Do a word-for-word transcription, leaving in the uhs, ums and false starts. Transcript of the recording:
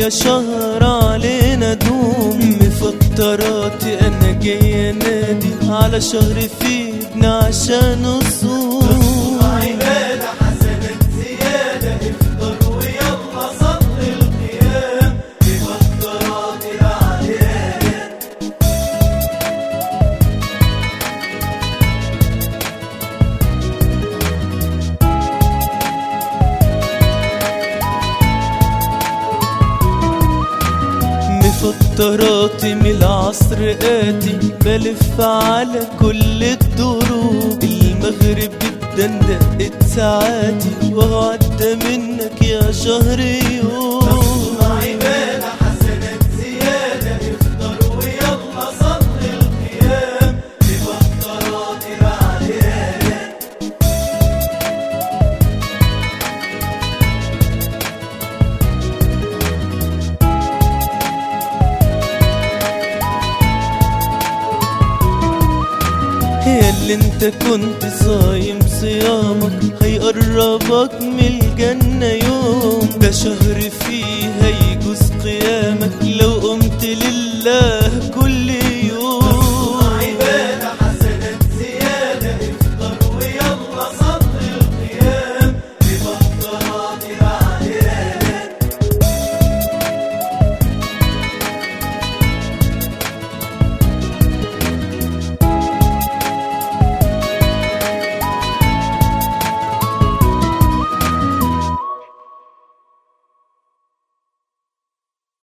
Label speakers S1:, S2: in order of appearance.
S1: يا شهر علينا دوم. مفطراتي انا جاي انادي على شهر في ابن عشان الصوم.
S2: عبادة حسنات زيادة، افطر ويلا صلي القيام. مفطراتي بعدين
S1: مفطراتي من العصر آتي، بلف على كل الدروب. المغرب جدا دقت ساعاتي وهو عدى منك يا شهر يوم.
S2: عبادة حسنات زيادة، افطر ويلا صلي القيام. مفطراتي بعدين
S1: يا اللي انت كنت صايم صيامك هيقربك من الجنة يوم. ده شهر فيه